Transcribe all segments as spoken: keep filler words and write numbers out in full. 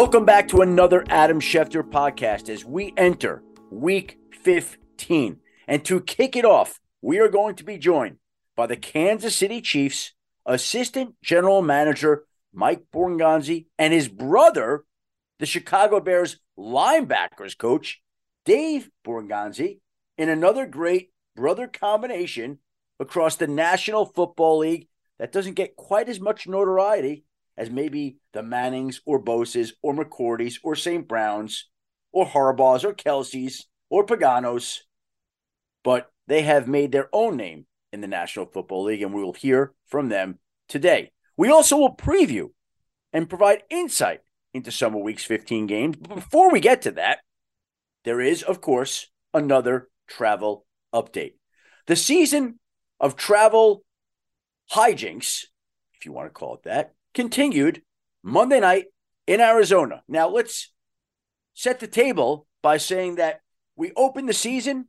Welcome back to another Adam Schefter podcast as we enter week fifteen. And to kick it off, we are going to be joined by the Kansas City Chiefs assistant general manager Mike Borgonzi and his brother, the Chicago Bears linebackers coach Dave Borgonzi, in another great brother combination across the National Football League that doesn't get quite as much notoriety as maybe the Mannings or Boses or McCourties or Saint Browns or Harbaughs or Kelseys or Paganos, but they have made their own name in the National Football League, and we will hear from them today. We also will preview and provide insight into some of Week's fifteen games. But before we get to that, there is, of course, another travel update. The season of travel hijinks, if you want to call it that, continued Monday night in Arizona. Now, let's set the table by saying that we opened the season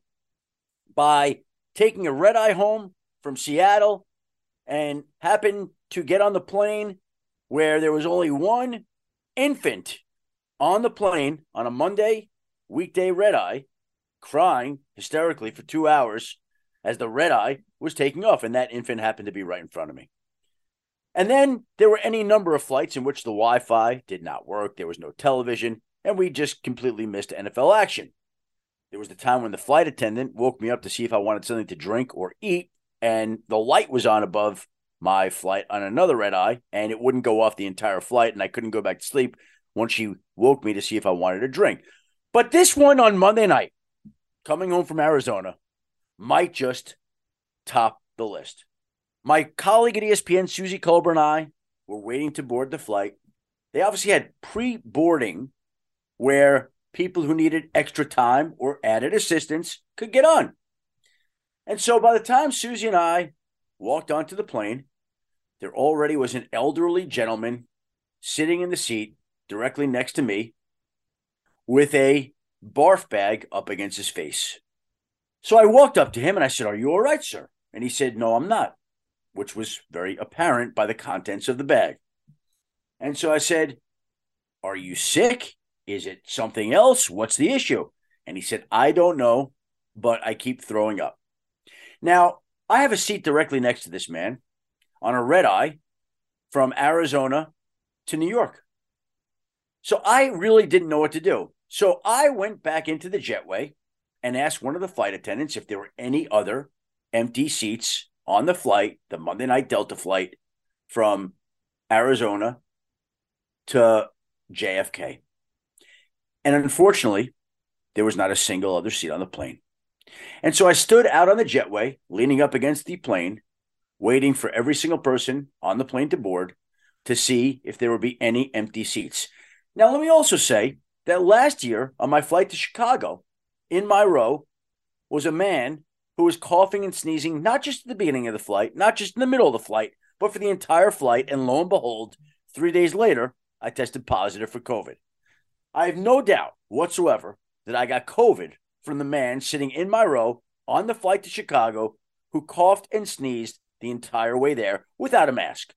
by taking a red-eye home from Seattle and happened to get on the plane where there was only one infant on the plane on a Monday weekday red-eye, crying hysterically for two hours as the red-eye was taking off, and that infant happened to be right in front of me. And then there were any number of flights in which the Wi-Fi did not work, there was no television, and we just completely missed N F L action. There was the time when the flight attendant woke me up to see if I wanted something to drink or eat, and the light was on above my flight on another red eye, and it wouldn't go off the entire flight, and I couldn't go back to sleep once she woke me to see if I wanted a drink. But this one on Monday night, coming home from Arizona, might just top the list. My colleague at E S P N, Suzy Kolber, and I were waiting to board the flight. They obviously had pre-boarding where people who needed extra time or added assistance could get on. And so by the time Suzy and I walked onto the plane, there already was an elderly gentleman sitting in the seat directly next to me with a barf bag up against his face. So I walked up to him and I said, "Are you all right, sir?" And he said, "No, I'm not," which was very apparent by the contents of the bag. And so I said, "Are you sick? Is it something else? What's the issue?" And he said, "I don't know, but I keep throwing up." Now, I have a seat directly next to this man on a red eye from Arizona to New York. So I really didn't know what to do. So I went back into the jetway and asked one of the flight attendants if there were any other empty seats on the flight, the Monday night Delta flight from Arizona to J F K. And unfortunately, there was not a single other seat on the plane. And so I stood out on the jetway, leaning up against the plane, waiting for every single person on the plane to board to see if there would be any empty seats. Now, let me also say that last year on my flight to Chicago, in my row was a man who was coughing and sneezing, not just at the beginning of the flight, not just in the middle of the flight, but for the entire flight. And lo and behold, three days later, I tested positive for COVID. I have no doubt whatsoever that I got COVID from the man sitting in my row on the flight to Chicago who coughed and sneezed the entire way there without a mask.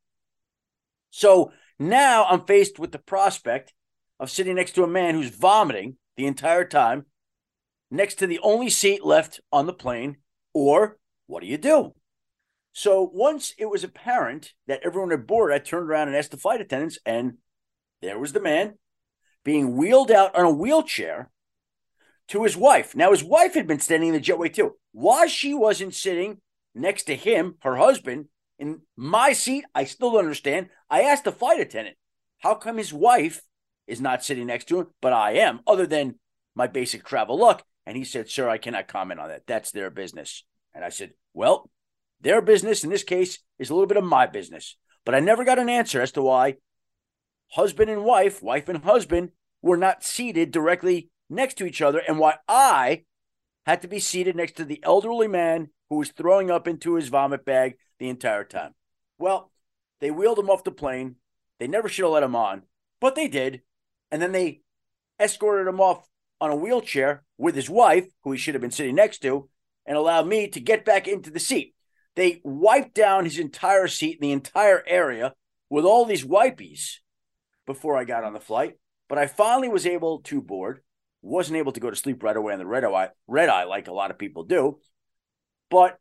So now I'm faced with the prospect of sitting next to a man who's vomiting the entire time next to the only seat left on the plane. Or what do you do? So once it was apparent that everyone had boarded, I turned around and asked the flight attendants, and there was the man being wheeled out on a wheelchair to his wife. Now, his wife had been standing in the jetway too. Why she wasn't sitting next to him, her husband, in my seat, I still don't understand. I asked the flight attendant, how come his wife is not sitting next to him, but I am, other than my basic travel luck? And he said, "Sir, I cannot comment on that. That's their business." And I said, "Well, their business in this case is a little bit of my business." But I never got an answer as to why husband and wife, wife and husband, were not seated directly next to each other, and why I had to be seated next to the elderly man who was throwing up into his vomit bag the entire time. Well, they wheeled him off the plane. They never should have let him on, but they did. And then they escorted him off on a wheelchair with his wife, who he should have been sitting next to, and allowed me to get back into the seat. They wiped down his entire seat, the entire area, with all these wipies before I got on the flight. But I finally was able to board, wasn't able to go to sleep right away on the red eye, red eye like a lot of people do. But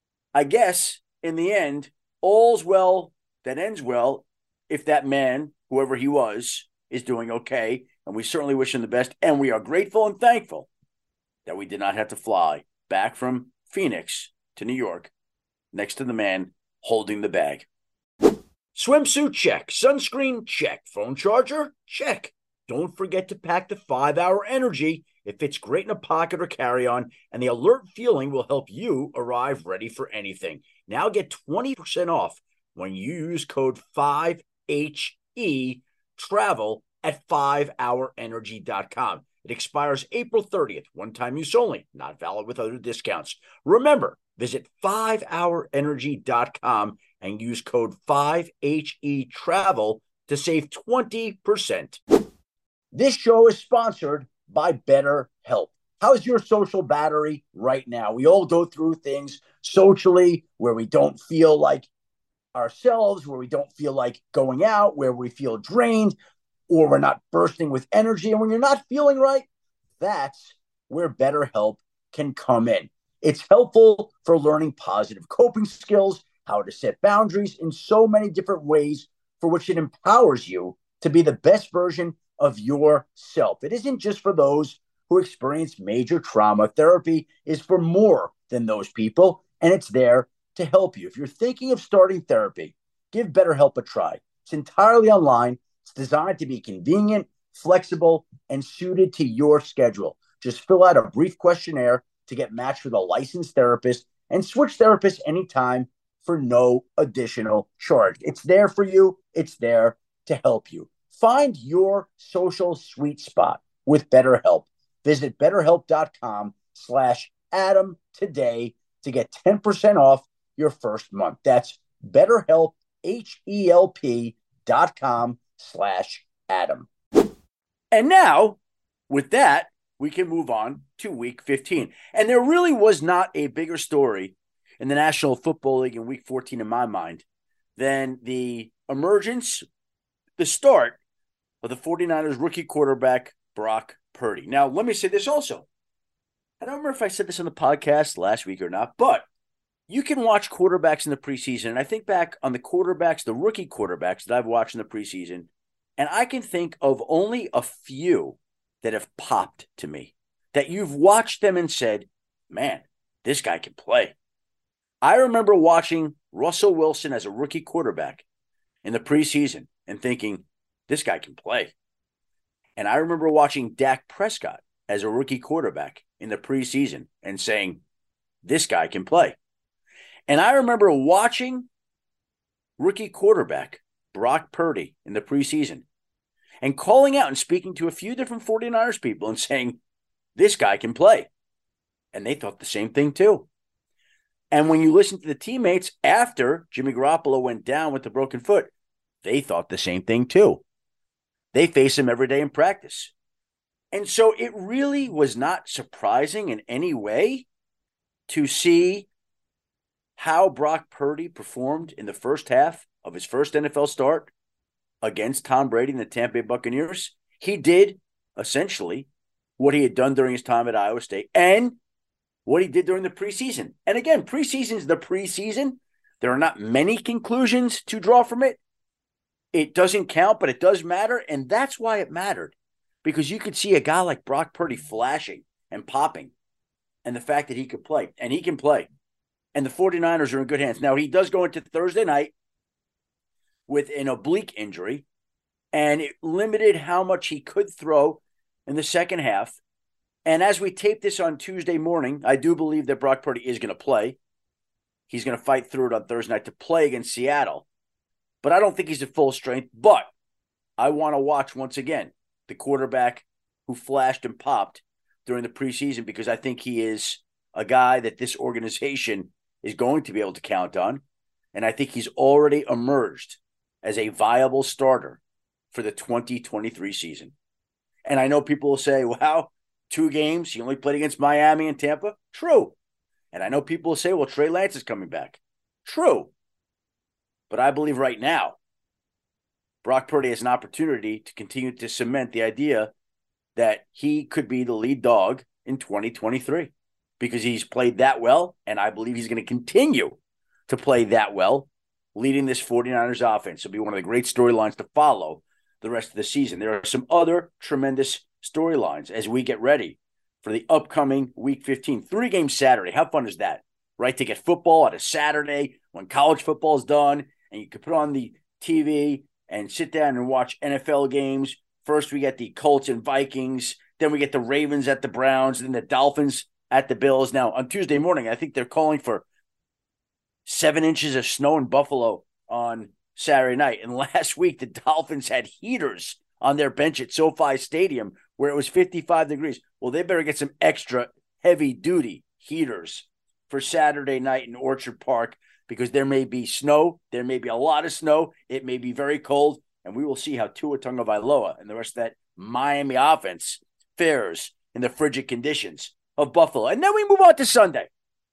I guess in the end, all's well that ends well if that man, whoever he was, is doing okay. And we certainly wish him the best. And we are grateful and thankful that we did not have to fly back from Phoenix to New York next to the man holding the bag. Swimsuit, check. Sunscreen, check. Phone charger, check. Don't forget to pack the five hour Energy. It fits great in a pocket or carry-on, and the alert feeling will help you arrive ready for anything. Now get twenty percent off when you use code five H E travel at five hour energy dot com. It expires April thirtieth, one-time use only, not valid with other discounts. Remember, visit five hour energy dot com and use code five H E travel to save twenty percent. This show is sponsored by BetterHelp. How's your social battery right now? We all go through things socially where we don't feel like ourselves, where we don't feel like going out, where we feel drained, or we're not bursting with energy. And when you're not feeling right, that's where BetterHelp can come in. It's helpful for learning positive coping skills, how to set boundaries in so many different ways for which it empowers you to be the best version of yourself. It isn't just for those who experience major trauma. Therapy is for more than those people, and it's there to help you. If you're thinking of starting therapy, give BetterHelp a try. It's entirely online. It's designed to be convenient, flexible, and suited to your schedule. Just fill out a brief questionnaire to get matched with a licensed therapist and switch therapists anytime for no additional charge. It's there for you. It's there to help you. Find your social sweet spot with BetterHelp. Visit betterhelp.com slash Adam today to get ten percent off your first month. That's BetterHelp, H-E-L-P dot com slash Adam. And now, with that, we can move on to week fifteen. And there really was not a bigger story in the National Football League in week fourteen in my mind than the emergence, the start of the 49ers rookie quarterback, Brock Purdy. Now, let me say this also. I don't remember if I said this on the podcast last week or not, but you can watch quarterbacks in the preseason. And I think back on the quarterbacks, the rookie quarterbacks that I've watched in the preseason, and I can think of only a few that have popped to me, that you've watched them and said, man, this guy can play. I remember watching Russell Wilson as a rookie quarterback in the preseason and thinking, this guy can play. And I remember watching Dak Prescott as a rookie quarterback in the preseason and saying, this guy can play. And I remember watching rookie quarterback Brock Purdy in the preseason and calling out and speaking to a few different 49ers people and saying, this guy can play. And they thought the same thing too. And when you listen to the teammates after Jimmy Garoppolo went down with the broken foot, they thought the same thing too. They face him every day in practice. And so it really was not surprising in any way to see how Brock Purdy performed in the first half of his first N F L start against Tom Brady and the Tampa Bay Buccaneers. He did essentially what he had done during his time at Iowa State and what he did during the preseason. And again, preseason is the preseason. There are not many conclusions to draw from it. It doesn't count, but it does matter. And that's why it mattered, because you could see a guy like Brock Purdy flashing and popping, and the fact that he could play, and he can play. And the 49ers are in good hands. Now, he does go into Thursday night with an oblique injury, and it limited how much he could throw in the second half. And as we tape this on Tuesday morning, I do believe that Brock Purdy is going to play. He's going to fight through it on Thursday night to play against Seattle. But I don't think he's at full strength. But I want to watch, once again, the quarterback who flashed and popped during the preseason, because I think he is a guy that this organization is going to be able to count on. And I think he's already emerged as a viable starter for the twenty twenty-three season. And I know people will say, wow, two games, he only played against Miami and Tampa. True. And I know people will say, well, Trey Lance is coming back. True. But I believe right now, Brock Purdy has an opportunity to continue to cement the idea that he could be the lead dog in twenty twenty-three because he's played that well, and I believe he's going to continue to play that well, leading this 49ers offense. It'll be one of the great storylines to follow the rest of the season. There are some other tremendous storylines as we get ready for the upcoming Week fifteen. Three-game Saturday. How fun is that, right? To get football on a Saturday when college football is done, and you can put on the T V and sit down and watch N F L games. First, we get the Colts and Vikings. Then we get the Ravens at the Browns. Then the Dolphins at the Bills. Now, on Tuesday morning, I think they're calling for seven inches of snow in Buffalo on Saturday night. And last week, the Dolphins had heaters on their bench at SoFi Stadium where it was fifty-five degrees. Well, they better get some extra heavy-duty heaters for Saturday night in Orchard Park because there may be snow. There may be a lot of snow. It may be very cold. And we will see how Tua Tagovailoa and the rest of that Miami offense fares in the frigid conditions of Buffalo. And then we move on to Sunday.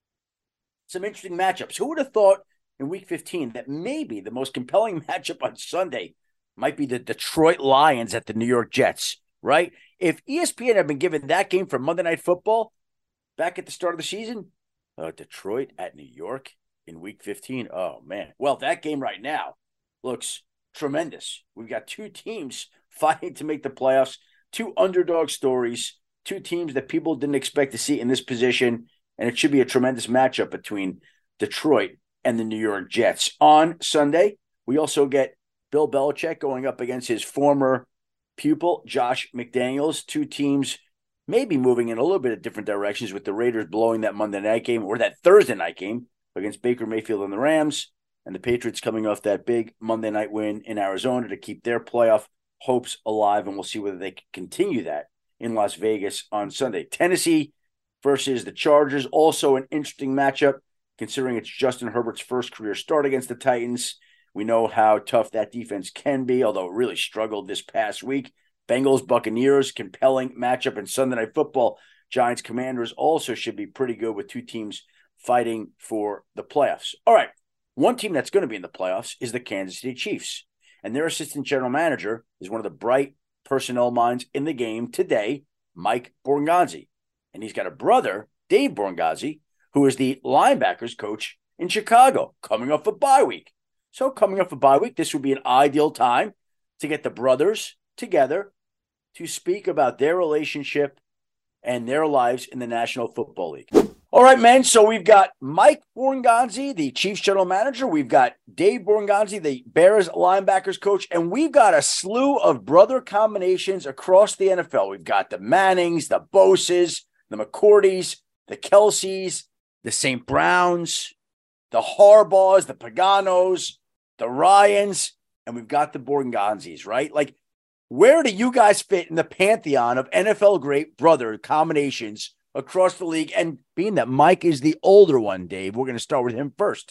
Some interesting matchups. Who would have thought in Week fifteen that maybe the most compelling matchup on Sunday might be the Detroit Lions at the New York Jets, right? If E S P N had been given that game for Monday Night Football back at the start of the season, uh, Detroit at New York in Week fifteen, oh, man. Well, that game right now looks tremendous. We've got two teams fighting to make the playoffs, two underdog stories, two teams that people didn't expect to see in this position, and it should be a tremendous matchup between Detroit and the New York Jets. On Sunday, we also get Bill Belichick going up against his former pupil, Josh McDaniels. Two teams maybe moving in a little bit of different directions with the Raiders blowing that Monday night game or that Thursday night game against Baker Mayfield and the Rams, and the Patriots coming off that big Monday night win in Arizona to keep their playoff hopes alive, and we'll see whether they can continue that in Las Vegas on Sunday. Tennessee versus the Chargers, also an interesting matchup, considering it's Justin Herbert's first career start against the Titans. We know how tough that defense can be, although it really struggled this past week. Bengals, Buccaneers, compelling matchup. And Sunday Night Football, Giants, Commanders also should be pretty good with two teams fighting for the playoffs. All right, one team that's going to be in the playoffs is the Kansas City Chiefs. And their assistant general manager is one of the bright personnel minds in the game today, Mike Borgonzi. And he's got a brother, Dave Borgonzi, who is the linebackers coach in Chicago, coming off a bye week. So coming off a bye week, this would be an ideal time to get the brothers together to speak about their relationship and their lives in the National Football League. All right, men, so we've got Mike Borgonzi, the Chiefs general manager. We've got Dave Borgonzi, the Bears linebackers coach. And we've got a slew of brother combinations across the N F L. We've got the Mannings, the Boses, the McCourties, the Kelseys, the Saint Browns, the Harbaughs, the Paganos, the Ryans, and we've got the Borgonzis, right? Like, where do you guys fit in the pantheon of N F L great brother combinations across the league? And being that Mike is the older one, Dave, we're going to start with him first.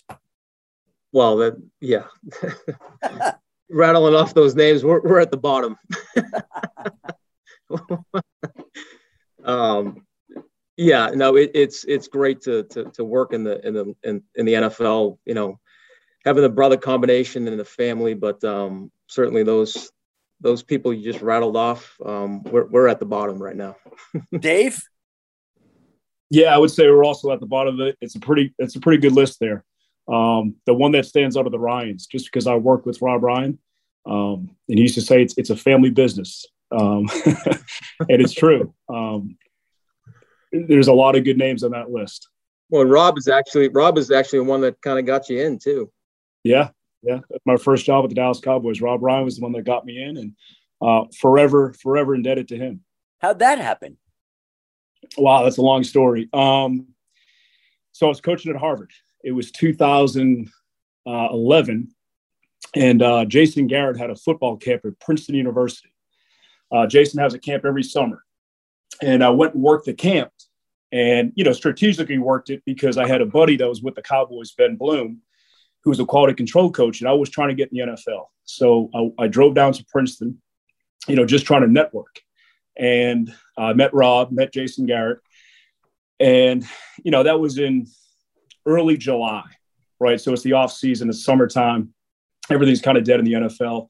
Well, that, yeah. Rattling off those names, we're, we're at the bottom. um, yeah, no, it, it's it's great to, to to work in the in the in, in the N F L. You know, having the brother combination in the family, but um, certainly those those people you just rattled off, um, we're we're at the bottom right now. Dave? Yeah, I would say we're also at the bottom of it. It's a pretty it's a pretty good list there. Um, the one that stands out are the Ryans, just because I work with Rob Ryan, um, and he used to say it's it's a family business, um, and it's true. Um, there's a lot of good names on that list. Well, Rob is actually Rob is actually one that kind of got you in too. Yeah, yeah. My first job at the Dallas Cowboys, Rob Ryan was the one that got me in, and uh, forever, forever indebted to him. How'd that happen? Wow, that's a long story. Um, so I was coaching at Harvard. It was two thousand eleven, and uh, Jason Garrett had a football camp at Princeton University. Uh, Jason has a camp every summer, and I went and worked the camp, and you know, strategically worked it because I had a buddy that was with the Cowboys, Ben Bloom, who was a quality control coach, and I was trying to get in the N F L. So I, I drove down to Princeton, you know, just trying to network, and I uh, met Rob, met Jason Garrett, and you know, that was in early July, right? So it's the off season, it's summertime, everything's kind of dead in the N F L.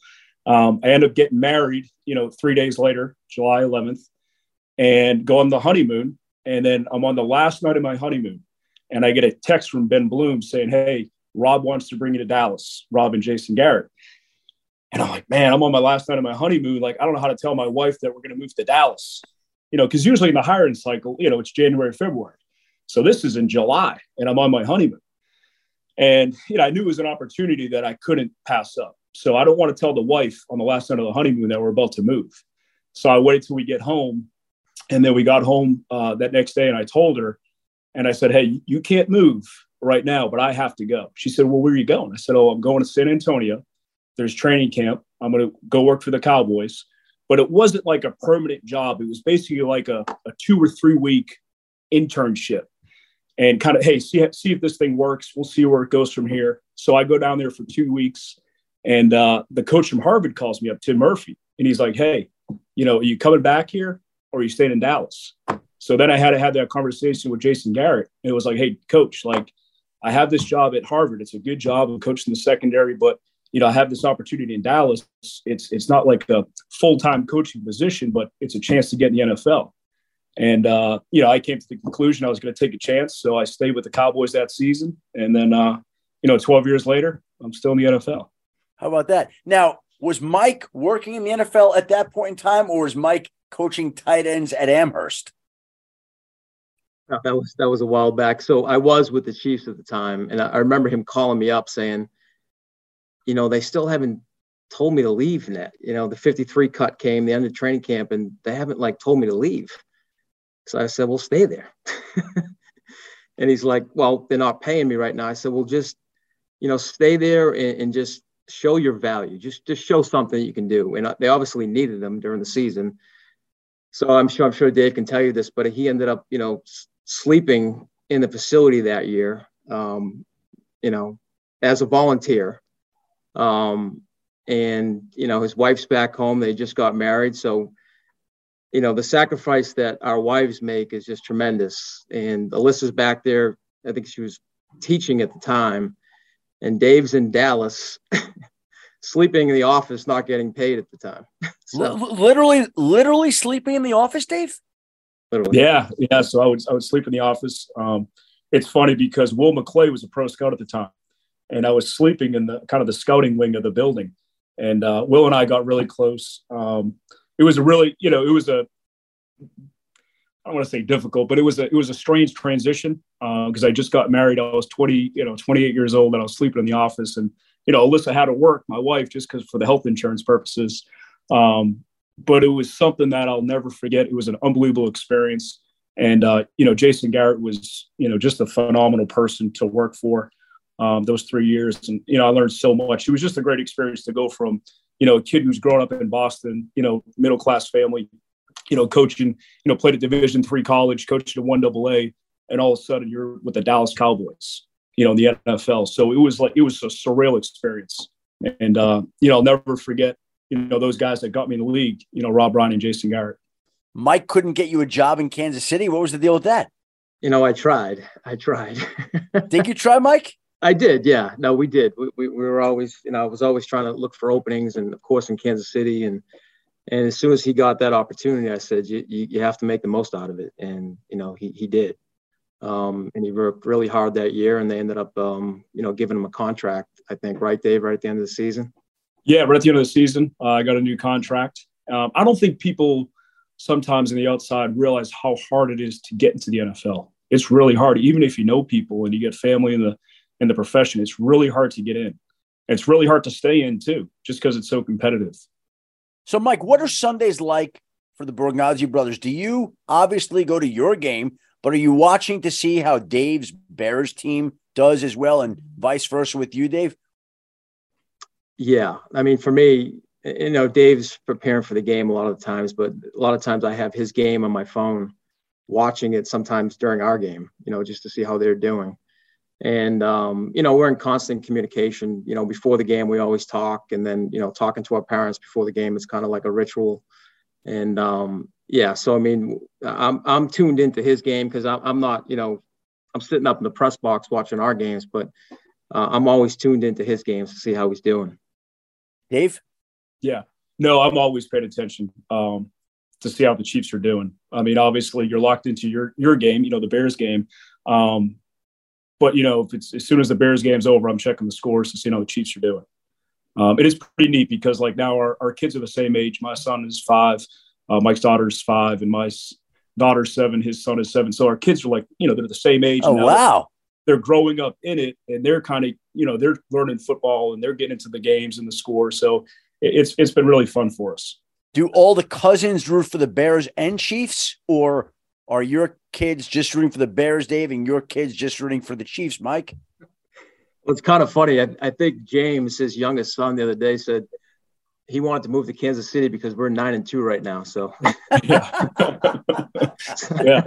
Um, I end up getting married, you know, three days later, July eleventh, and go on the honeymoon. And then I'm on the last night of my honeymoon, and I get a text from Ben Bloom saying, "Hey, Rob wants to bring you to Dallas, Rob and Jason Garrett." And I'm like, man, I'm on my last night of my honeymoon. Like, I don't know how to tell my wife that we're going to move to Dallas, you know, because usually in the hiring cycle, you know, it's January, February. So this is in July, and I'm on my honeymoon. And, you know, I knew it was an opportunity that I couldn't pass up. So I don't want to tell the wife on the last night of the honeymoon that we're about to move. So I waited till we get home. And then we got home uh, that next day, and I told her, and I said, "Hey, you can't move right now, but I have to go." She said, "Well, where are you going?" I said, "Oh, I'm going to San Antonio. There's training camp. I'm going to go work for the Cowboys." But it wasn't like a permanent job. It was basically like a, a two or three week internship, and kind of, hey, see, see if this thing works. We'll see where it goes from here. So I go down there for two weeks, and uh, the coach from Harvard calls me up, Tim Murphy, and he's like, "Hey, you know, are you coming back here, or are you staying in Dallas?" So then I had to have that conversation with Jason Garrett. It was like, "Hey, coach, like, I have this job at Harvard. It's a good job. I'm coaching the secondary, but, you know, I have this opportunity in Dallas. It's it's not like a full-time coaching position, but it's a chance to get in the N F L." And, uh, you know, I came to the conclusion I was going to take a chance. So I stayed with the Cowboys that season. And then, uh, you know, twelve years later, I'm still in the N F L. How about that? Now, was Mike working in the N F L at that point in time, or was Mike coaching tight ends at Amherst? No, that was that was a while back. So I was with the Chiefs at the time, and I, I remember him calling me up saying, you know, they still haven't told me to leave net. You know, the fifty-three cut came, the end of training camp, and they haven't like told me to leave. So I said, "Well, stay there." And he's like, "Well, they're not paying me right now." I said, "Well, just, you know, stay there and, and just show your value. Just just show something you can do." And they obviously needed him during the season. So I'm sure I'm sure Dave can tell you this, but he ended up, you know, s- sleeping in the facility that year, um, you know, as a volunteer. Um, and, you know, his wife's back home. They just got married. So, you know, the sacrifice that our wives make is just tremendous. And Alyssa's back there. I think she was teaching at the time. And Dave's in Dallas, sleeping in the office, not getting paid at the time. So, L- literally, literally sleeping in the office, Dave? literally. Yeah, yeah. So I would I would sleep in the office. Um, it's funny because Will McClay was a pro scout at the time, and I was sleeping in the kind of the scouting wing of the building. And uh, Will and I got really close. Um, it was a really, you know, it was a, I don't want to say difficult, but it was a it was a strange transition because uh, I just got married. I was twenty, you know, twenty-eight years old, and I was sleeping in the office. And you know, Alyssa had to work, my wife, just because for the health insurance purposes. Um, but it was something that I'll never forget. It was an unbelievable experience. And, uh, you know, Jason Garrett was, you know, just a phenomenal person to work for um, those three years. And, you know, I learned so much. It was just a great experience to go from, you know, a kid who's grown up in Boston, you know, middle-class family, you know, coaching, you know, played at Division three college, coached at one double A, and all of a sudden you're with the Dallas Cowboys, you know, in the N F L. So it was like, it was a surreal experience. And, uh, you know, I'll never forget, you know, those guys that got me in the league, you know, Rob Ryan and Jason Garrett. Mike couldn't get you a job in Kansas City. What was the deal with that? You know, I tried. I tried. Did you try, Mike? I did. Yeah. No, we did. We, we, we were always, you know, I was always trying to look for openings, and of course in Kansas City. And, and as soon as he got that opportunity, I said, you, you, you have to make the most out of it. And, you know, he, he did. Um, and he worked really hard that year, and they ended up, um, you know, giving him a contract, I think, right, Dave, right at the end of the season? Yeah, right at the end of the season, uh, I got a new contract. Um, I don't think people sometimes on the outside realize how hard it is to get into the N F L. It's really hard, even if you know people and you get family in the in the profession. It's really hard to get in. And it's really hard to stay in too, just because it's so competitive. So, Mike, what are Sundays like for the Borgazzi brothers? Do you obviously go to your game, but are you watching to see how Dave's Bears team does as well, and vice versa with you, Dave? Yeah. I mean, for me, you know, Dave's preparing for the game a lot of the times, but a lot of times I have his game on my phone, watching it sometimes during our game, you know, just to see how they're doing. And, um, you know, we're in constant communication. You know, before the game, we always talk. And then, you know, talking to our parents before the game is kind of like a ritual. And, um, yeah, so, I mean, I'm, I'm tuned into his game because I'm, I'm not, you know, I'm sitting up in the press box watching our games, but uh, I'm always tuned into his games to see how he's doing. Dave? Yeah. No, I'm always paying attention um, to see how the Chiefs are doing. I mean, obviously, you're locked into your your game, you know, the Bears game. Um, but, you know, if it's as soon as the Bears game's over, I'm checking the scores to see how the Chiefs are doing. Um, it is pretty neat because, like, now our, our kids are the same age. My son is five, uh, Mike's daughter's five, and my daughter's seven. His son is seven. So our kids are like, you know, they're the same age. Oh, wow. They're, they're growing up in it, and they're kind of, you know, they're learning football and they're getting into the games and the score. So it's it's been really fun for us. Do all the cousins root for the Bears and Chiefs, or are your kids just rooting for the Bears, Dave, and your kids just rooting for the Chiefs, Mike? Well, it's kind of funny. I, I think James, his youngest son, the other day said he wanted to move to Kansas City because we're nine and two right now. So, yeah, yeah.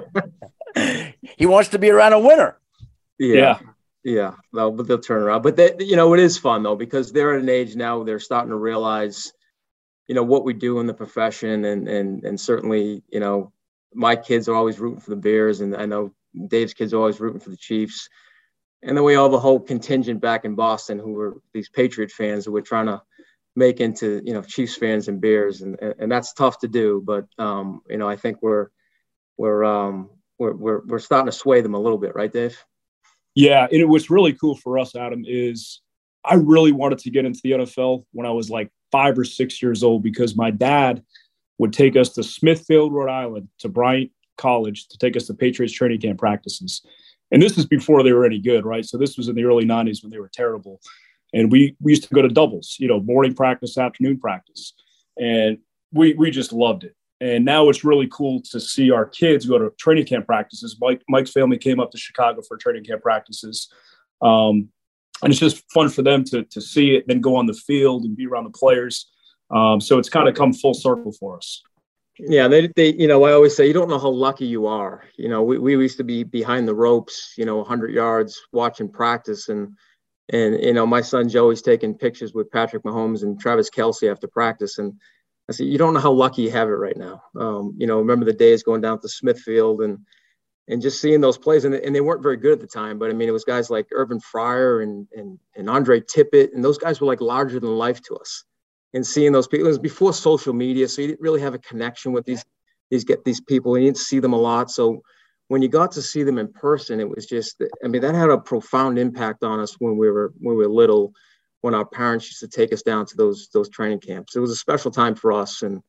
He wants to be around a winner. Yeah, yeah. yeah. Well, but they'll turn around. But they, you know, it is fun though because they're at an age now they're starting to realize, you know, what we do in the profession, and and and certainly, you know, my kids are always rooting for the Bears, and I know Dave's kids are always rooting for the Chiefs. And then we all have a whole contingent back in Boston who were these Patriot fans who we're trying to make into, you know, Chiefs fans and Bears. And, and that's tough to do. But, um, you know, I think we're, we're, um, we're, we're, we're starting to sway them a little bit. Right, Dave? Yeah. And it was really cool for us, Adam, is I really wanted to get into the N F L when I was like five or six years old, because my dad would take us to Smithfield, Rhode Island, to Bryant College to take us to Patriots training camp practices. And this is before they were any good, right? So this was in the early nineties when they were terrible. And we we used to go to doubles, you know, morning practice, afternoon practice. And we we just loved it. And now it's really cool to see our kids go to training camp practices. Mike Mike's family came up to Chicago for training camp practices. Um, and it's just fun for them to to see it, then go on the field and be around the players. Um, so it's kind of come full circle for us. Yeah, they, they, you know, I always say you don't know how lucky you are. You know, we, we used to be behind the ropes, you know, one hundred yards watching practice. And, and, you know, my son Joey's taking pictures with Patrick Mahomes and Travis Kelce after practice. And I said, you don't know how lucky you have it right now. Um, you know, remember the days going down to Smithfield and, and just seeing those plays. And, and they weren't very good at the time, but I mean, it was guys like Irvin Fryer and, and, and Andre Tippett. And those guys were like larger than life to us. And seeing those people, it was before social media, so you didn't really have a connection with these these get these people. You didn't see them a lot. So when you got to see them in person, it was just, I mean, that had a profound impact on us when we were when we were little, when our parents used to take us down to those those training camps. It was a special time for us, and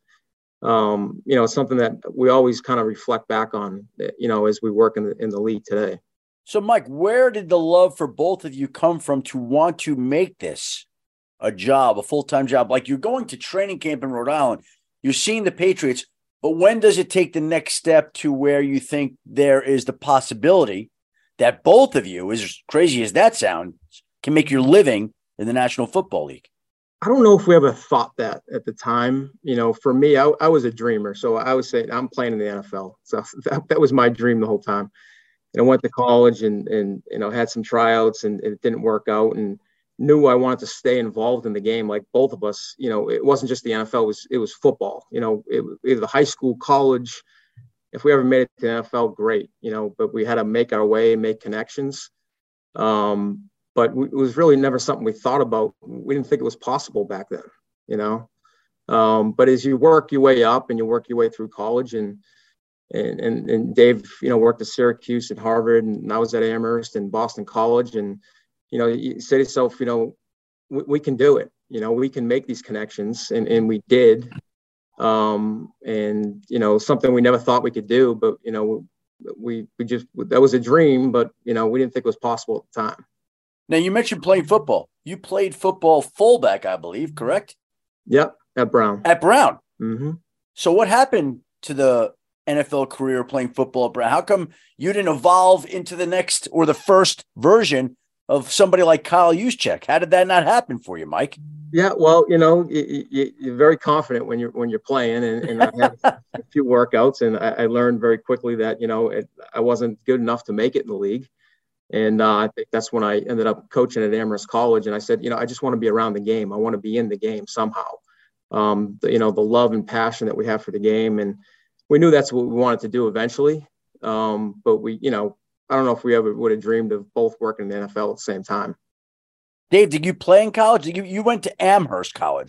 um, you know, it's something that we always kind of reflect back on, you know, as we work in the in the league today. So, Mike, where did the love for both of you come from to want to make this a job, a full-time job? Like, you're going to training camp in Rhode Island, you're seeing the Patriots, but when does it take the next step to where you think there is the possibility that both of you, as crazy as that sounds, can make your living in the National Football League? I don't know if we ever thought that at the time. You know, for me, I, I was a dreamer. So I was saying, I'm playing in the N F L. So that, that was my dream the whole time. And I went to college and, and, you know, had some tryouts, and it didn't work out, and knew I wanted to stay involved in the game. Like both of us, you know, it wasn't just the N F L, it was, it was football, you know, it, either the high school, college. If we ever made it to the N F L, great, you know, but we had to make our way and make connections. Um, but we, it was really never something we thought about. We didn't think it was possible back then, you know. Um, but as you work your way up and you work your way through college, and and and, and Dave, you know, worked at Syracuse and Harvard, and I was at Amherst and Boston College, and you know, you say to yourself, you know, we, we can do it. You know, we can make these connections, and, and we did. Um, and, you know, something we never thought we could do, but, you know, we, we just, that was a dream, but, you know, we didn't think it was possible at the time. Now, you mentioned playing football. You played football fullback, I believe, correct? Yep, at Brown. At Brown. Mm-hmm. So what happened to the N F L career playing football at Brown? How come you didn't evolve into the next or the first version of somebody like Kyle Juszczyk? How did that not happen for you, Mike? Yeah, well, you know, you, you, you're very confident when you're when you're playing, and, and I had a few workouts, and I, I learned very quickly that, you know, it, I wasn't good enough to make it in the league, and uh, I think that's when I ended up coaching at Amherst College, and I said, you know, I just want to be around the game. I want to be in the game somehow. Um, the, you know, the love and passion that we have for the game, and we knew that's what we wanted to do eventually, um, but we, you know. I don't know if we ever would have dreamed of both working in the N F L at the same time. Dave, did you play in college? You, you went to Amherst College, right?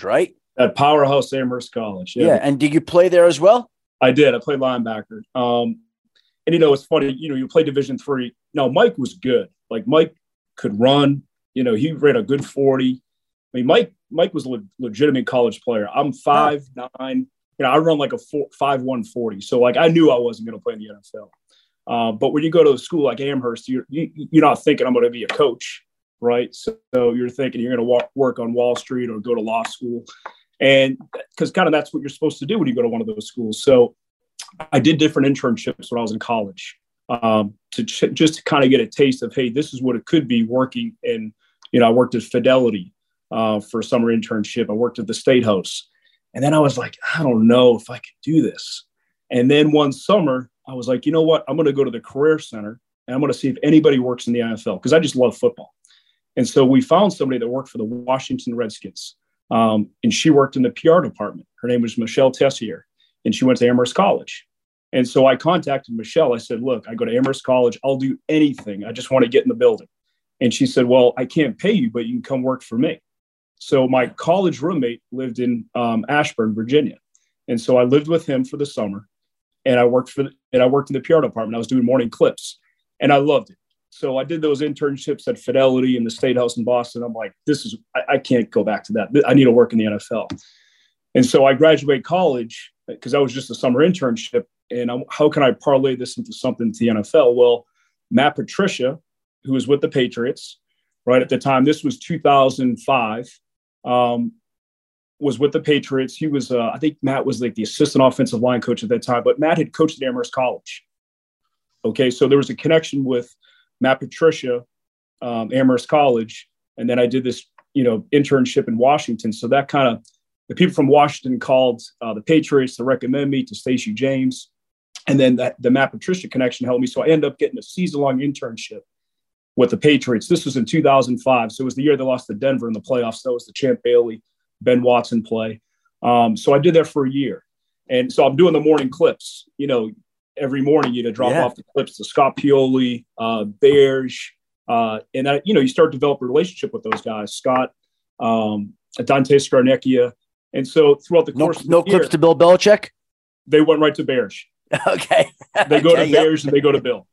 At Powerhouse Amherst College. Yeah. yeah. And did you play there as well? I did. I played linebacker. Um, and, you know, it's funny, you know, you play Division three. Now, Mike was good. Like, Mike could run. You know, he ran a good forty. I mean, Mike Mike was a le- legitimate college player. I'm five nine. You know, I run like a four, five one forty. So, like, I knew I wasn't going to play in the N F L. Uh, but when you go to a school like Amherst, you're, you, you're not thinking I'm going to be a coach, right? So, so you're thinking you're going to walk, work on Wall Street or go to law school. And because kind of that's what you're supposed to do when you go to one of those schools. So I did different internships when I was in college um, to ch- just to kind of get a taste of, hey, this is what it could be working in, you know, I worked at Fidelity uh, for a summer internship. I worked at the State House. And then I was like, I don't know if I could do this. And then one summer, I was like, you know what? I'm going to go to the Career Center and I'm going to see if anybody works in the N F L because I just love football. And so we found somebody that worked for the Washington Redskins. Um, and she worked in the P R department. Her name was Michelle Tessier, and she went to Amherst College. And so I contacted Michelle. I said, look, I go to Amherst College. I'll do anything. I just want to get in the building. And she said, well, I can't pay you, but you can come work for me. So my college roommate lived in um, Ashburn, Virginia. And so I lived with him for the summer, and I worked for the, and I worked in the P R department. I was doing morning clips, and I loved it. So I did those internships at Fidelity and the State House in Boston. I'm like, this is, I, I can't go back to that. I need to work in the N F L. And so I graduated college because that was just a summer internship. And I'm, how can I parlay this into something to the N F L? Well, Matt Patricia, who was with the Patriots, right at the time, this was two thousand five, um, was with the Patriots. He was, uh, I think Matt was like the assistant offensive line coach at that time, but Matt had coached at Amherst College. Okay, so there was a connection with Matt Patricia, um, Amherst College, and then I did this, you know, internship in Washington. So that kind of, the people from Washington called uh, the Patriots to recommend me to Stacey James, and then that, the Matt Patricia connection helped me. So I ended up getting a season-long internship with the Patriots. This was in two thousand five, so it was the year they lost to Denver in the playoffs. That was the Champ Bailey, Ben Watson play. Um, so I did that for a year, and so I'm doing the morning clips, you know. Every morning, you know, drop yeah. off the clips to Scott Pioli, uh, Bears, uh, and I, you know, you start to develop a relationship with those guys, Scott, um, Dante Scarnecchia, and so throughout the course, no, of the no year, clips to Bill Belichick. They went right to Bears. Okay, they go okay, to yep. Bears and they go to Bill.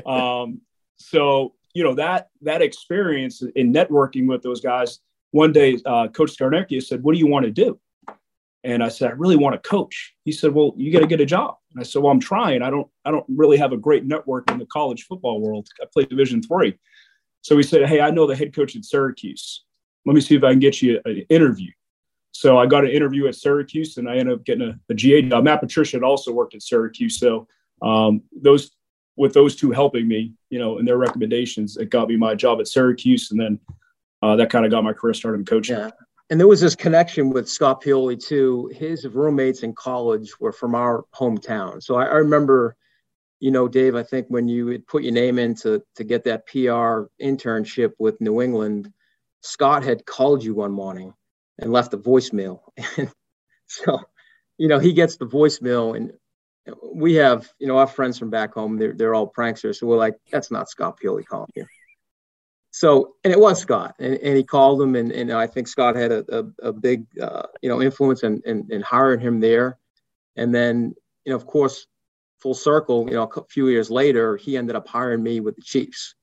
Um, so you know that that experience in networking with those guys. One day, uh, Coach Scarnecchia said, "What do you want to do?" And I said, I really want to coach. He said, well, you got to get a job. And I said, well, I'm trying. I don't, I don't really have a great network in the college football world. I played Division three. So he said, hey, I know the head coach at Syracuse. Let me see if I can get you an interview. So I got an interview at Syracuse, and I ended up getting a, a G A job. Matt Patricia had also worked at Syracuse. So um, those, with those two helping me, you know, and their recommendations, it got me my job at Syracuse. And then uh, that kind of got my career started in coaching. Yeah. And there was this connection with Scott Pioli too. His roommates in college were from our hometown. So I, I remember, you know, Dave, I think when you had put your name in to, to get that P R internship with New England, Scott had called you one morning and left a voicemail. And so, you know, he gets the voicemail, and we have, you know, our friends from back home, they're, they're all pranksters. So we're like, that's not Scott Pioli calling you. So, and it was Scott, and, and he called him, and, and I think Scott had a, a, a big, uh, you know, influence in, in, in hiring him there. And then, you know, of course, full circle, you know, a few years later, he ended up hiring me with the Chiefs.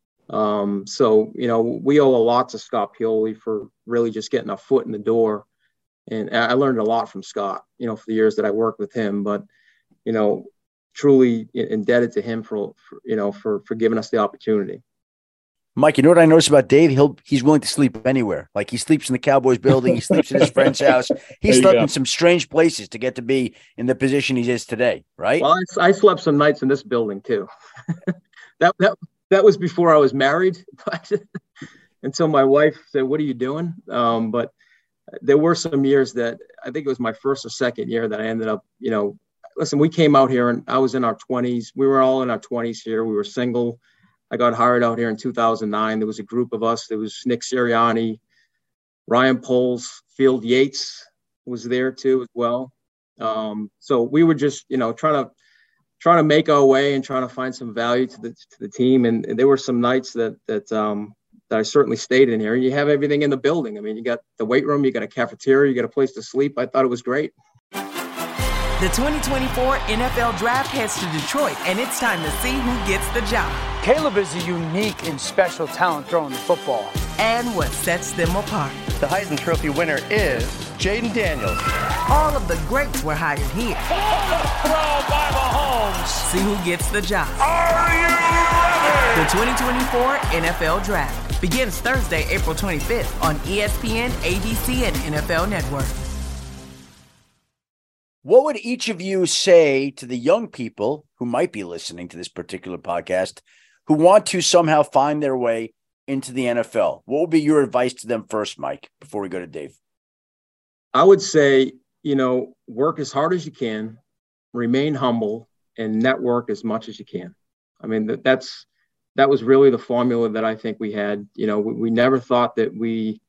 Um, so, you know, we owe a lot to Scott Pioli for really just getting our foot in the door. And I learned a lot from Scott, you know, for the years that I worked with him, but, you know, truly indebted to him for, for you know, for, for giving us the opportunity. Mike, you know what I noticed about Dave? He'll he's willing to sleep anywhere. Like he sleeps in the Cowboys building, he sleeps in his friend's house. He slept go. in some strange places to get to be in the position he is today, right? Well, I, I slept some nights in this building too. that that that was before I was married, but until my wife said, "What are you doing?" Um, but there were some years that I think it was my first or second year that I ended up, you know, listen, we came out here and I was in our twenties. We were all in our twenties here. We were single. I got hired out here in two thousand nine. There was a group of us. There was Nick Sirianni, Ryan Poles, Field Yates was there too as well. Um, so we were just, you know, trying to trying to make our way and trying to find some value to the to the team. And, and there were some nights that that um, that I certainly stayed in here. You have everything in the building. I mean, you got the weight room, you got a cafeteria, you got a place to sleep. I thought it was great. The twenty twenty-four N F L Draft heads to Detroit, and it's time to see who gets the job. Caleb is a unique and special talent throwing the football. And what sets them apart. The Heisman Trophy winner is Jaden Daniels. All of the greats were hired here. Throw by Mahomes. See who gets the job. Are you ready? The twenty twenty-four N F L Draft begins Thursday, April twenty-fifth on E S P N, A B C, and N F L Network. What would each of you say to the young people who might be listening to this particular podcast who want to somehow find their way into the N F L? What would be your advice to them first, Mike, before we go to Dave? I would say, you know, work as hard as you can, remain humble, and network as much as you can. I mean, that, that's that was really the formula that I think we had. You know, we, we never thought that we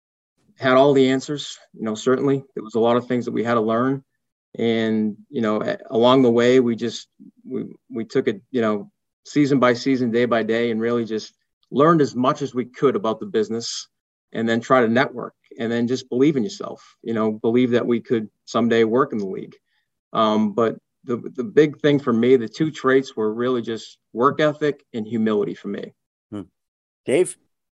had all the answers. You know, certainly there was a lot of things that we had to learn. And, you know, along the way, we just we we took it, you know, season by season, day by day, and really just learned as much as we could about the business, and then try to network, and then just believe in yourself, you know, believe that we could someday work in the league. Um, but the the big thing for me, the two traits were really just work ethic and humility for me. Hmm. Dave?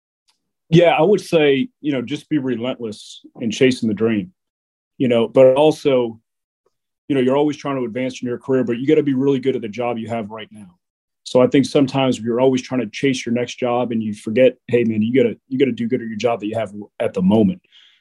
Yeah, I would say, you know, just be relentless in chasing the dream, you know, but also, you know, you're always trying to advance in your career, but you got to be really good at the job you have right now. So I think sometimes you're always trying to chase your next job and you forget, hey man, you gotta, you gotta do good at your job that you have at the moment.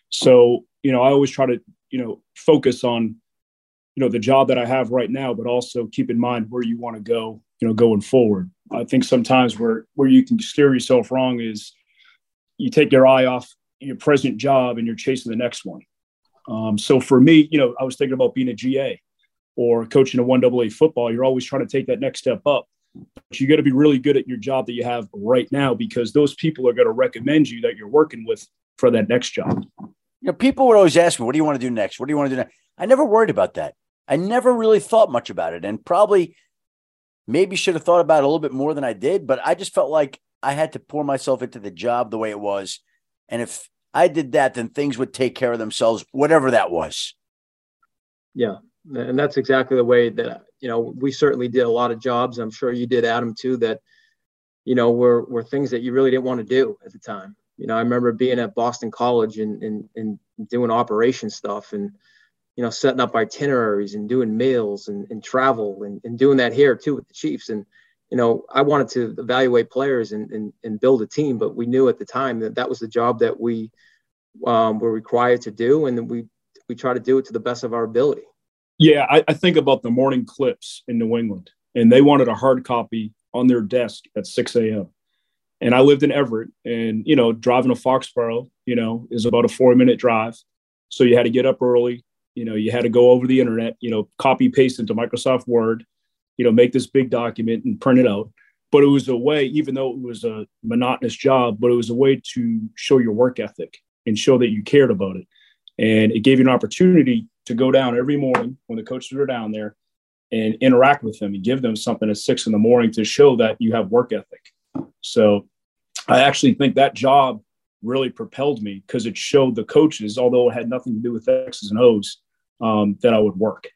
So, you know, I always try to, you know, focus on, you know, the job that I have right now, but also keep in mind where you want to go, you know, going forward. I think sometimes where, where you can steer yourself wrong is you take your eye off your present job and you're chasing the next one. Um, so for me, you know, I was thinking about being a G A or coaching a one double A football. You're always trying to take that next step up, but you got to be really good at your job that you have right now, because those people are going to recommend you that you're working with for that next job. You know, people would always ask me, what do you want to do next? What do you want to do next? I never worried about that. I never really thought much about it, and probably maybe should have thought about it a little bit more than I did, but I just felt like I had to pour myself into the job the way it was. And if I did that, then things would take care of themselves, whatever that was. Yeah. And that's exactly the way that, you know, we certainly did a lot of jobs. I'm sure you did, Adam, too, that, you know, were, were things that you really didn't want to do at the time. You know, I remember being at Boston College and, and, and doing operation stuff and, you know, setting up itineraries and doing meals and, and travel and, and doing that here too with the Chiefs. And, you know, I wanted to evaluate players and, and, and build a team, but we knew at the time that that was the job that we um, were required to do. And we, we try to do it to the best of our ability. Yeah. I, I think about the morning clips in New England, and they wanted a hard copy on their desk at six a.m. And I lived in Everett, and, you know, driving to Foxborough, you know, is about a four minute drive. So you had to get up early. You know, you had to go over the internet, you know, copy, paste into Microsoft Word, you know, make this big document and print it out. But it was a way, even though it was a monotonous job, but it was a way to show your work ethic and show that you cared about it. And it gave you an opportunity to go down every morning when the coaches were down there and interact with them and give them something at six in the morning to show that you have work ethic. So I actually think that job really propelled me, because it showed the coaches, although it had nothing to do with X's and O's, um, that I would work.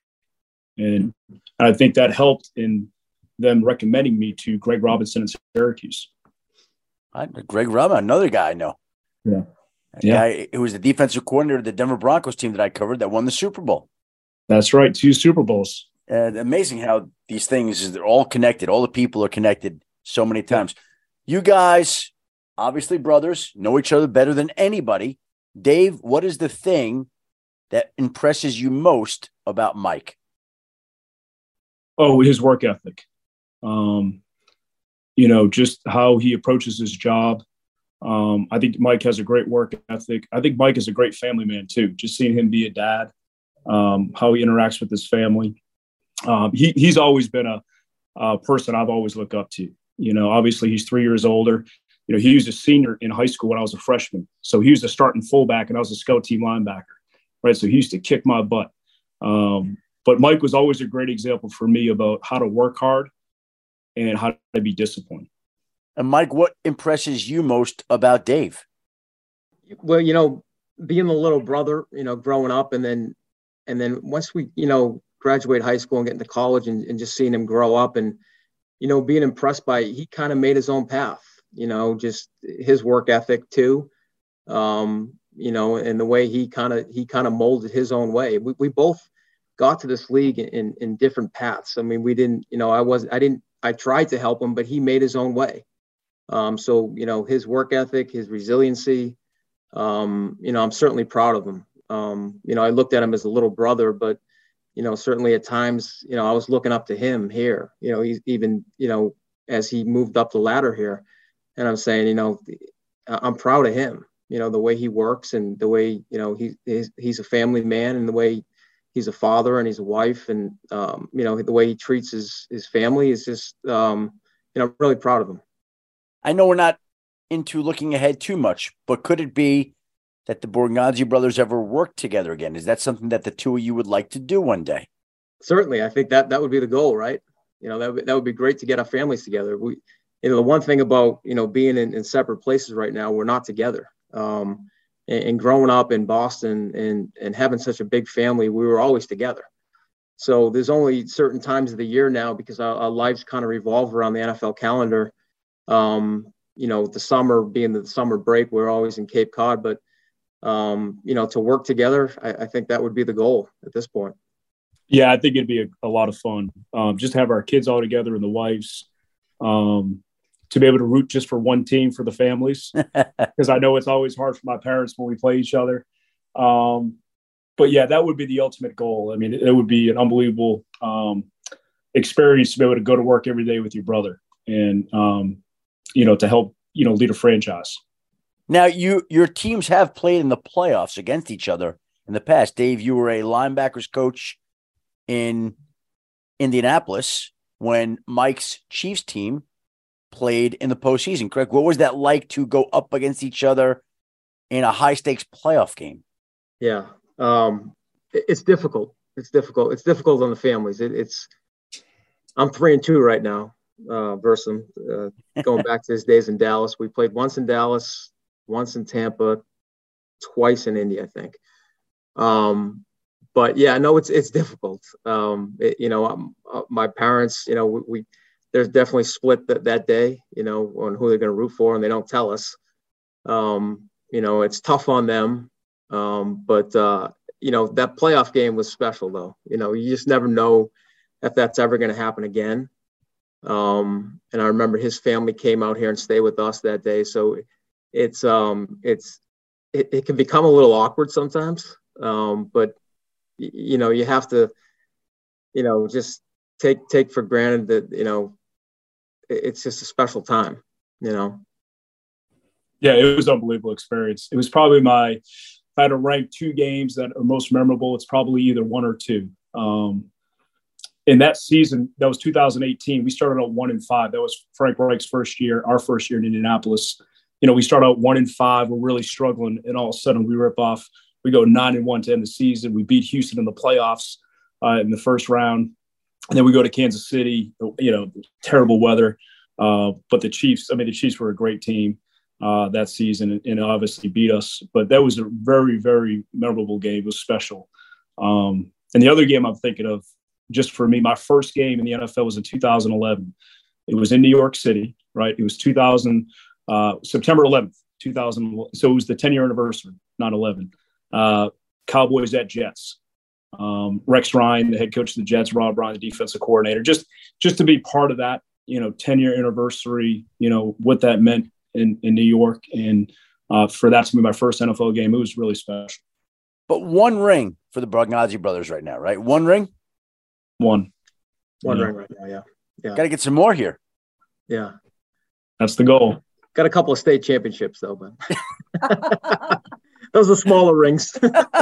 And I think that helped in them recommending me to Greg Robinson in Syracuse. I, Greg Robinson, another guy I know. Yeah. A yeah. guy who was the defensive coordinator of the Denver Broncos team that I covered that won the Super Bowl. That's right. Two Super Bowls. Uh, amazing how these things, they're all connected. All the people are connected so many times. You guys, obviously brothers, know each other better than anybody. Dave, what is the thing that impresses you most about Mike? Oh, his work ethic. Um, you know, just how he approaches his job. Um, I think Mike has a great work ethic. I think Mike is a great family man too. Just seeing him be a dad, um, how he interacts with his family. Um, he, he's always been a, a person I've always looked up to. You know, obviously he's three years older. You know, he was a senior in high school when I was a freshman. So he was a starting fullback and I was a scout team linebacker, right? So he used to kick my butt. Um, but Mike was always a great example for me about how to work hard and how to be disciplined. And Mike, what impresses you most about Dave? Well, you know, being the little brother, you know, growing up, and then, and then once we, you know, graduate high school and get into college, and, and just seeing him grow up, and, you know, being impressed by, he kind of made his own path, you know, just his work ethic too. Um, you know, and the way he kind of, he kind of molded his own way. We, we both got to this league in, in different paths. I mean, we didn't, you know, I was, I didn't, I tried to help him, but he made his own way. Um, so, you know, his work ethic, his resiliency, um, you know, I'm certainly proud of him. Um, you know, I looked at him as a little brother, but, you know, certainly at times, you know, I was looking up to him here, you know, he's even, you know, as he moved up the ladder here, and I'm saying, you know, I'm proud of him, you know, the way he works, and the way, you know, he, he's, he's a family man, and the way he's a father and he's a wife, and, um, you know, the way he treats his, his family is just, um, you know, I'm really proud of him. I know we're not into looking ahead too much, but could it be that the Borgonzi brothers ever work together again? Is that something that the two of you would like to do one day? Certainly. I think that that would be the goal, right? You know, that would, that would be great to get our families together. We, you know, the one thing about, you know, being in, in separate places right now, we're not together. Um, and, and growing up in Boston and, and having such a big family, we were always together. So there's only certain times of the year now, because our, our lives kind of revolve around the N F L calendar. Um, you know, the summer being the summer break, we're always in Cape Cod, but, um, you know, to work together, I, I think that would be the goal at this point. Yeah, I think it'd be a, a lot of fun. Um, just have our kids all together and the wives, um, to be able to root just for one team for the families. Because I know it's always hard for my parents when we play each other. Um, but yeah, that would be the ultimate goal. I mean, it, it would be an unbelievable um, experience to be able to go to work every day with your brother, and, um, you know, to help, you know, lead a franchise. Now, you your teams have played in the playoffs against each other in the past. Dave, you were a linebackers coach in Indianapolis when Mike's Chiefs team played in the postseason, correct? What was that like to go up against each other in a high-stakes playoff game? Yeah, um, it, it's difficult. It's difficult. It's difficult on the families. It, it's I'm three and two right now. Uh, versus him, uh, going back to his days in Dallas. We played once in Dallas, once in Tampa, twice in Indy, I think. Um, but yeah, no, it's it's difficult. Um, it, you know, um, uh, my parents, you know, we, we there's definitely split that that day, you know, on who they're going to root for, and they don't tell us. Um, you know, it's tough on them. Um, but uh, you know, that playoff game was special, though. You know, you just never know if that's ever going to happen again. Um, and I remember his family came out here and stayed with us that day. So it's, um, it's, it, it can become a little awkward sometimes. Um, but y- you know, you have to, you know, just take, take for granted that, you know, it, it's just a special time, you know? Yeah, it was an unbelievable experience. It was probably my, if I had to rank two games that are most memorable, it's probably either one or two. Um, In that season, that was two thousand eighteen. We started out one and five. That was Frank Reich's first year, our first year in Indianapolis. You know, we started out one and five. We're really struggling, and all of a sudden we rip off. We go nine and one to end the season. We beat Houston in the playoffs uh, in the first round, and then we go to Kansas City. You know, terrible weather, uh, but the Chiefs. I mean, the Chiefs were a great team uh, that season, and, and obviously beat us. But that was a very, very memorable game. It was special. Um, and the other game I'm thinking of, just for me, my first game in the N F L was in two thousand eleven. It was in New York City, right? It was two thousand, uh, September eleventh, two thousand. So it was the ten-year anniversary, not eleven. Uh, Cowboys at Jets. Um, Rex Ryan, the head coach of the Jets, Rob Ryan, the defensive coordinator. Just, just to be part of that, you know, ten-year anniversary, you know, what that meant in, in New York. And uh, for that to be my first N F L game, it was really special. But one ring for the Borgonzi brothers right now, right? One ring? One. One yeah. ring right now, yeah. Yeah. Got to get some more here. Yeah. That's the goal. Got a couple of state championships, though, but those are smaller rings.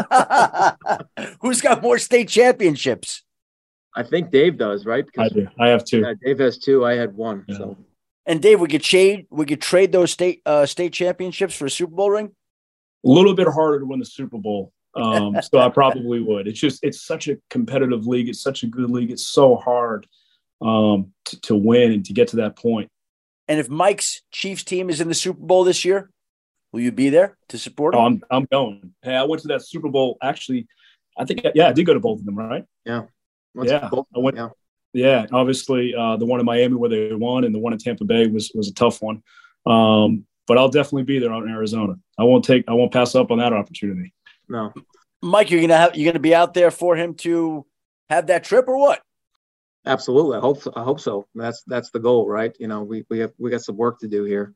Who's got more state championships? I think Dave does, right? I do. I have two. Yeah, Dave has two. I had one. Yeah. So. And Dave, we could trade. We could trade those state uh, state championships for a Super Bowl ring. A little bit harder to win the Super Bowl. Um, so I probably would. It's just, it's such a competitive league. It's such a good league. It's so hard um, to, to win and to get to that point. And if Mike's Chiefs team is in the Super Bowl this year, will you be there to support him? Oh, I'm, I'm going. Hey, I went to that Super Bowl. Actually, I think, yeah, I did go to both of them, right? Yeah. What's yeah. Both, I went, yeah. Yeah. Obviously, uh, the one in Miami where they won and the one in Tampa Bay was was a tough one. Um, but I'll definitely be there out in Arizona. I won't take, I won't pass up on that opportunity. No. Mike, you're gonna have you're gonna be out there for him to have that trip or what? Absolutely. I hope so. I hope so. That's that's the goal, right? You know, we we have we got some work to do here.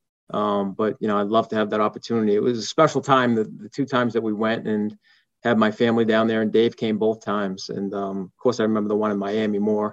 Um, but you know, I'd love to have that opportunity. It was a special time, the, the two times that we went and had my family down there, and Dave came both times. And um, of course I remember the one in Miami more.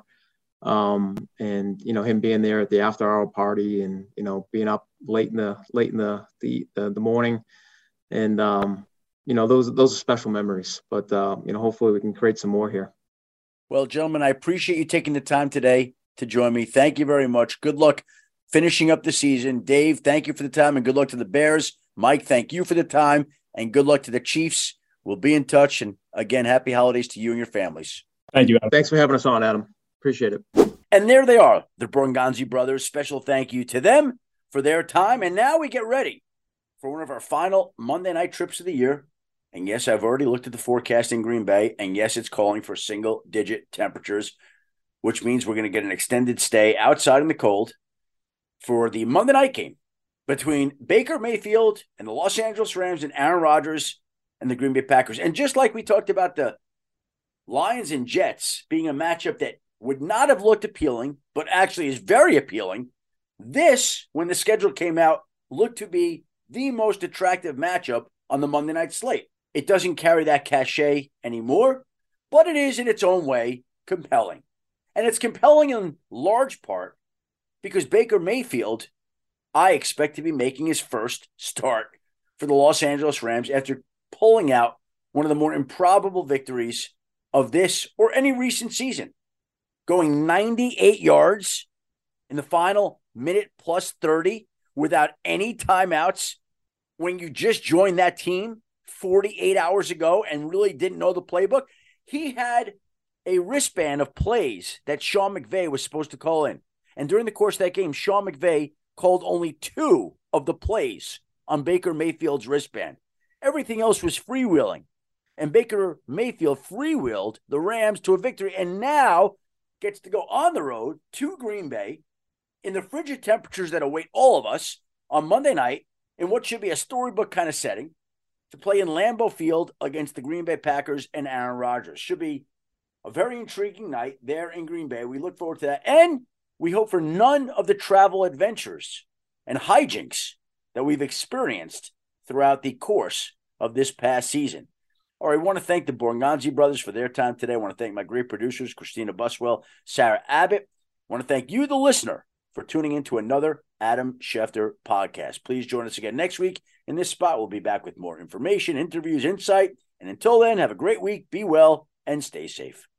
Um, and you know, him being there at the after hour party and, you know, being up late in the late in the the the, the morning. And um, you know, those those are special memories. But uh, you know, hopefully we can create some more here. Well, gentlemen, I appreciate you taking the time today to join me. Thank you very much. Good luck finishing up the season. Dave, thank you for the time and good luck to the Bears. Mike, thank you for the time and good luck to the Chiefs. We'll be in touch. And again, happy holidays to you and your families. Thank you, Adam. Thanks for having us on, Adam. Appreciate it. And there they are, the Borgonzi brothers. Special thank you to them for their time. And now we get ready for one of our final Monday night trips of the year. And yes, I've already looked at the forecast in Green Bay. And yes, it's calling for single-digit temperatures, which means we're going to get an extended stay outside in the cold for the Monday night game between Baker Mayfield and the Los Angeles Rams and Aaron Rodgers and the Green Bay Packers. And just like we talked about the Lions and Jets being a matchup that would not have looked appealing, but actually is very appealing, this, when the schedule came out, looked to be the most attractive matchup on the Monday night slate. It doesn't carry that cachet anymore, but it is in its own way compelling. And it's compelling in large part because Baker Mayfield, I expect to be making his first start for the Los Angeles Rams after pulling out one of the more improbable victories of this or any recent season, going ninety-eight yards in the final minute plus thirty without any timeouts when you just joined that team forty-eight hours ago and really didn't know the playbook. He had a wristband of plays that Sean McVay was supposed to call in. And during the course of that game, Sean McVay called only two of the plays on Baker Mayfield's wristband. Everything else was freewheeling. And Baker Mayfield freewheeled the Rams to a victory and now gets to go on the road to Green Bay in the frigid temperatures that await all of us on Monday night in what should be a storybook kind of setting to play in Lambeau Field against the Green Bay Packers and Aaron Rodgers. Should be a very intriguing night there in Green Bay. We look forward to that. And we hope for none of the travel adventures and hijinks that we've experienced throughout the course of this past season. All right, I want to thank the Borgonzi brothers for their time today. I want to thank my great producers, Christina Buswell, Sarah Abbott. I want to thank you, the listener, for tuning in to another Adam Schefter podcast. Please join us again next week. In this spot, we'll be back with more information, interviews, insight. And until then, have a great week, be well, and stay safe.